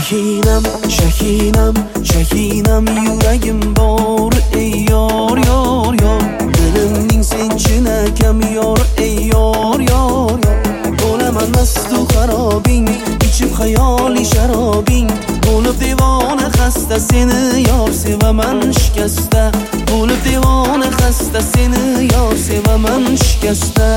Shahinam, shahinam, shahinam yuragim bor ey yor yor yor. Dilimning sen chinakam yor ey yor yor yor. Bo'laman mastu xarobing, ichib xayoli sharobing. Bo'lib devona xasta seni yor sevaman shikasta. Bo'lib devona xasta seni yor sevaman shikasta.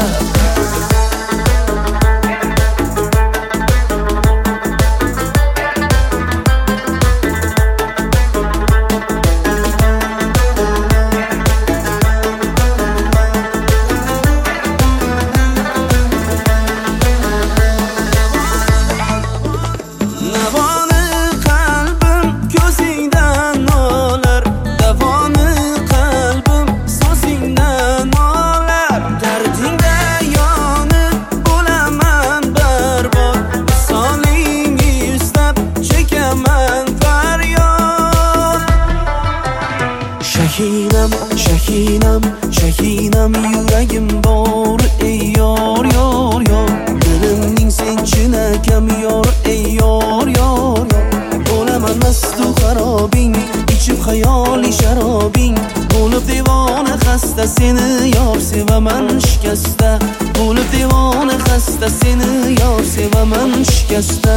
Shahinam, shahinam, shahinam yuragim bor ey yor yor yor. Dilimning sen chinakam yor ey yor yor yor. Bo'laman mastu xarobing, ichib xayoli sharobing. Bo'lib devona xasta seni yor sevaman shikasta. Bo'lib devona xasta seni yor sevaman shikasta.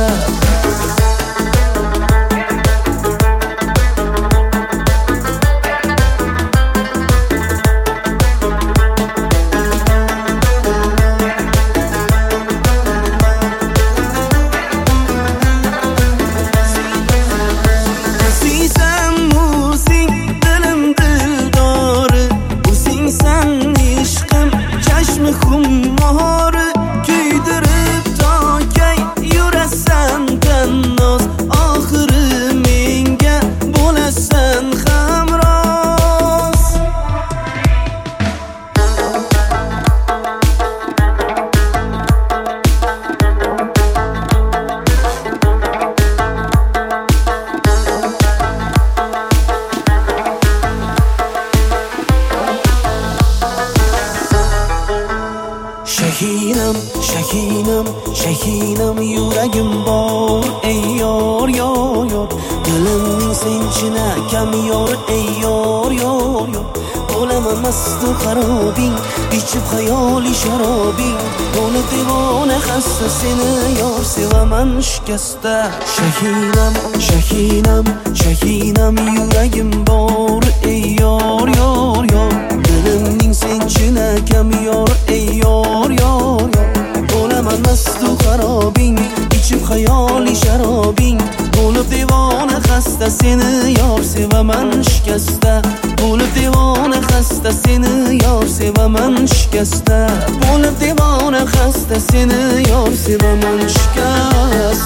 Shahinam, shahinam, shahinam yuragim bor ey yor yor yor. Dilimning sen chinakam yor ey yor yor yor. Bo'laman mastu xarobing, ichib xayoli sharobing. Bo'lib devona xasta seni yor sevaman shikasta. Shahinam, shahinam, shahinam yuragim bor ey yor yor yor. Dilimning sen chinakam yor ey yor yor yor. Bo'laman mastu xarobing, ichib xayoli sharobing. Bo'lib devona xasta seni yor sevaman shikasta. Bo'lib devona xasta seni yor sevaman shikasta. Bo'lib devona xasta seni yor sevaman shikasta.